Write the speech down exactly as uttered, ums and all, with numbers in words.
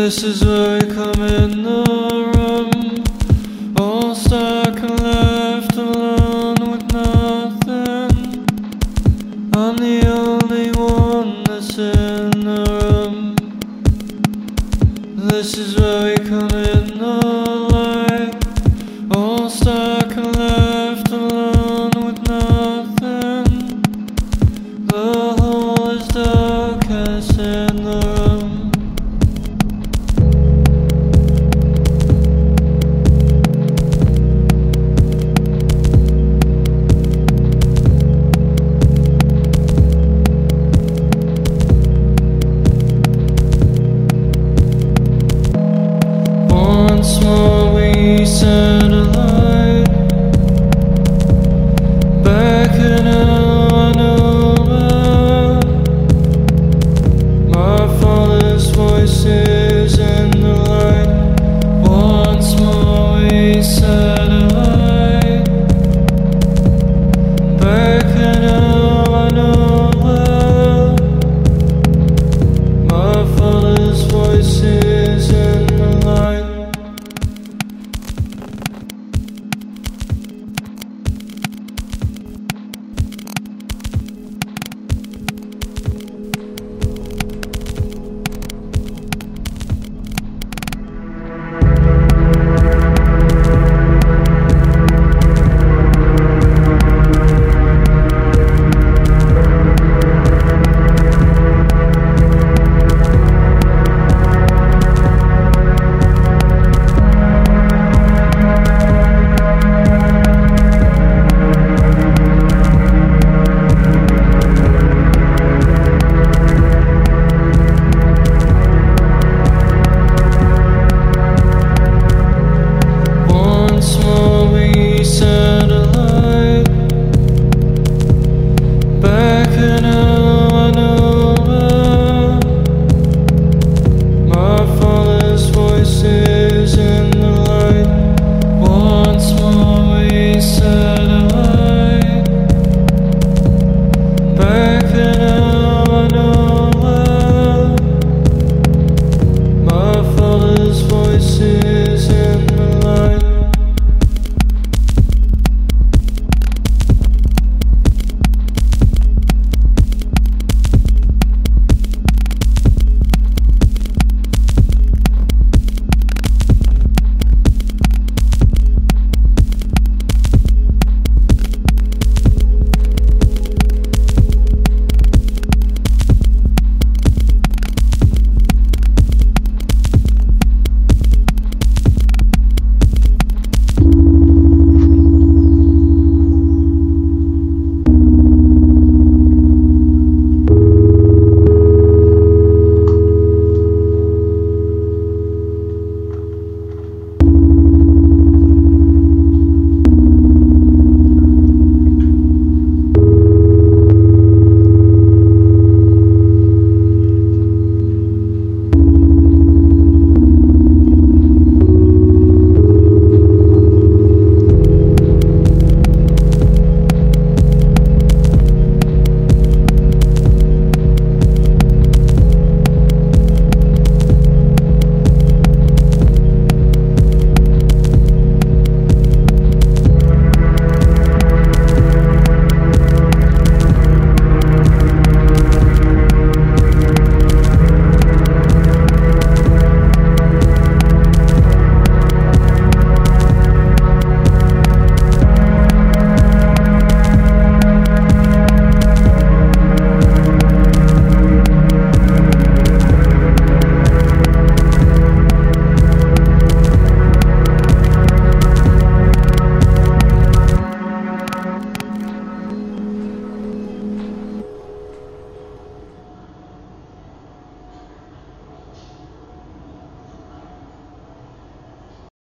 This is where we come in the room, all stuck and left alone with nothing. I'm the only one that's in the room. This is where we come in the light, all stuck and left alone with nothing. The hole is darkest in the room. Once more we set a light back in our nowhere. My father's voice is in the light. Once more we set a light back in our nowhere. My father's voice is in the light. Once more we set a light back in our